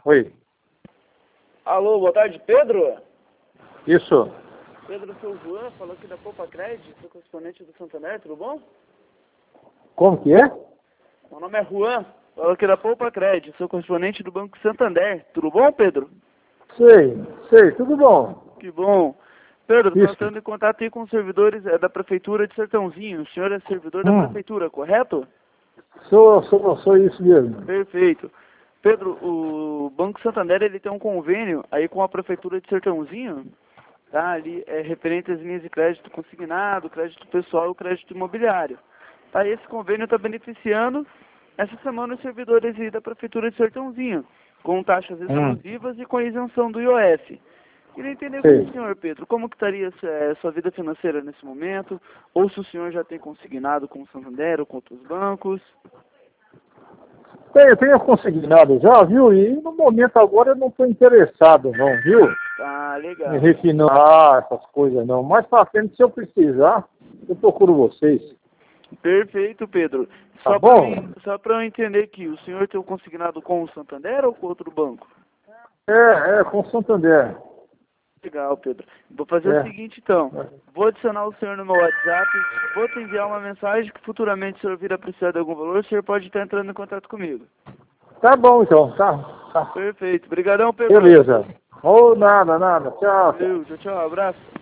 Oi. Alô, boa tarde, Pedro? Isso. Pedro, sou o Juan, falou aqui da Poupa Cred, sou correspondente do Santander, tudo bom? Como que é? Meu nome é Juan, falou aqui da Poupa Cred, sou correspondente do Banco Santander, tudo bom, Pedro? Sei, tudo bom. Que bom. Pedro, estou Isso. entrando em contato aí com os servidores da Prefeitura de Sertãozinho. O senhor é servidor da Prefeitura, correto? Sou isso mesmo. Perfeito. Pedro, o Banco Santander ele tem um convênio aí com a Prefeitura de Sertãozinho, tá? Ali é referente às linhas de crédito consignado, crédito pessoal e crédito imobiliário. Tá? Esse convênio está beneficiando essa semana os servidores aí da Prefeitura de Sertãozinho, com taxas exclusivas e com isenção do IOF. Queria entender com o senhor, Pedro, como que estaria a sua vida financeira nesse momento, ou se o senhor já tem consignado com o Santander ou com outros bancos. Eu tenho consignado já, viu? E no momento agora eu não estou interessado não, viu? Tá, legal. Em refinanciar essas coisas não. Mais pra frente, se eu precisar, eu procuro vocês. Perfeito, Pedro. Tá bom? Só para eu entender aqui, o senhor tem consignado com o Santander ou com outro banco? Com o Santander. Legal, Pedro. Vou fazer o seguinte, então. Vou adicionar o senhor no meu WhatsApp, vou te enviar uma mensagem que futuramente se o senhor vir a precisar de algum valor, o senhor pode estar entrando em contato comigo. Tá bom, então. Tá. Perfeito. Obrigadão, Pedro. Beleza. Nada. Tchau. Valeu, tchau, abraço.